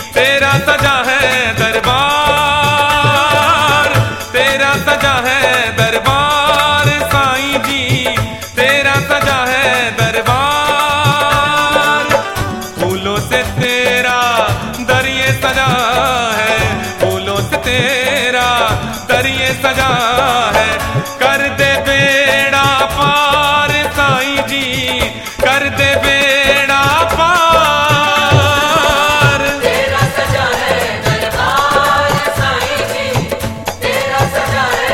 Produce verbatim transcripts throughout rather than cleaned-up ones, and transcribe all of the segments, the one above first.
तेरा सजा है दरबार, तेरा सजा है दरबार साईं जी, तेरा सजा है दरबार। फूलों से तेरा दर ये सजा है, फूलों से तेरा दर ये सजा है। कर दे बेड़ा पार साईं जी, कर दे बेड़ा पार। तेरा सजा है दरबार साईं जी, तेरा सजा है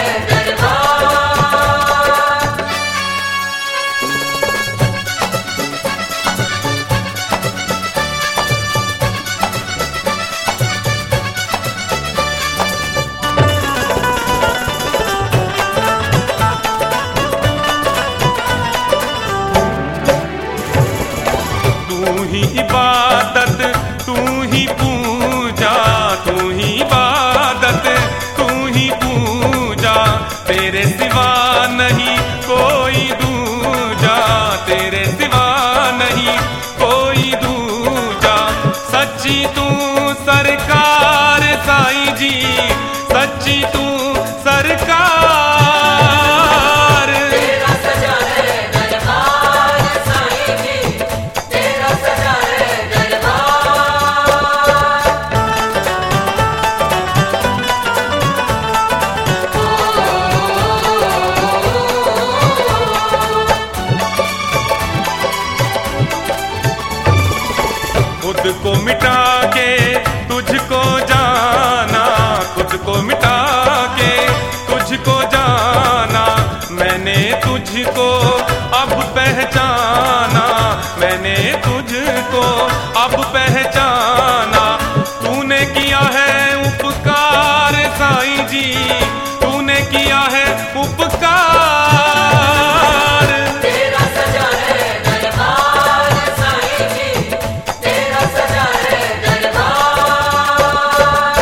दरबार। तू ही इबादत, तू ही पूजा, तू ही इबादत, तू ही पूजा। तेरे सिवा नहीं कोई दूजा, तेरे सिवा नहीं कोई दूजा। सच्ची तू सरकार साईं जी, सच्ची तू सरकार। तेरा सजा है दरबार साईं जी, तेरा सजा है दरबार। खुद को मिटा के तुझको जाना, खुद को मिटा के तुझको जाना। मैंने तुझको अब पहचाना, मैंने तुझको अब पहचाना। तूने किया है उपकार साईं जी, तूने किया है उपकार। तेरा सजा है दरबार साईं जी, तेरा सजा है दरबार।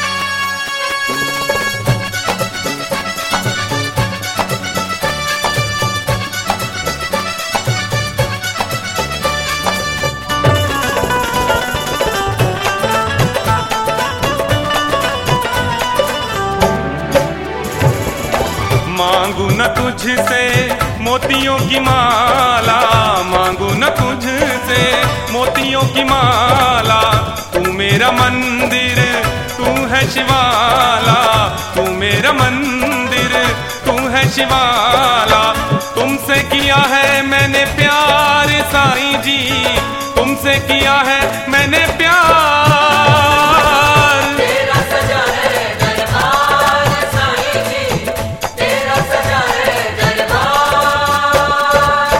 मांगू न तुझसे मोतियों की माला, मांगू न तुझसे मोतियों की माला। तू मेरा मंदिर, तू है शिवाला, तू मेरा मंदिर, तू है शिवाला। तुमसे किया है मैंने प्यार साईं जी, तुमसे किया है मैंने प्यार। तेरा सजा है दरबार साईं जी, तेरा सजा है दरबार।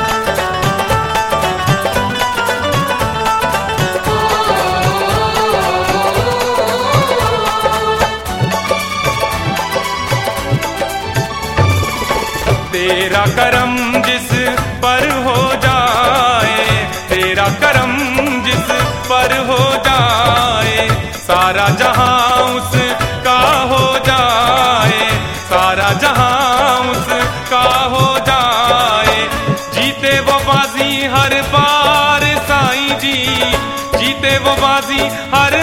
तेरा करम जिस पर हो जाए, तेरा करम जिस पर हो जाए। सारा जहां उसका हो जाए, सारा जहां उसका हो जाए। जीते वो बाजी हर बार साईं जी, जीते वो बाजी हर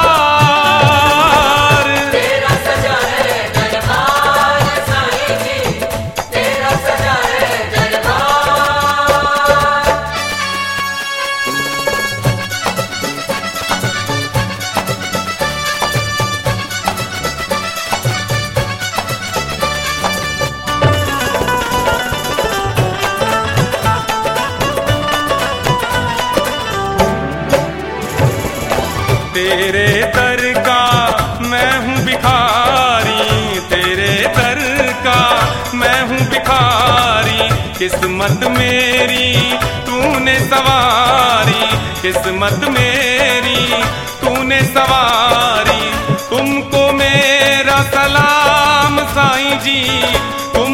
बार। तेरा सजा है दरबार साईं जी, तेरा सजा है दरबार। तेरे दर का मैं हूँ भिखारी, तेरे दर का मैं हूँ भिखारी। किस्मत मेरी तूने सवारी, किस्मत मेरी तूने सवारी। तुमको मेरा सलाम साईं जी, तुम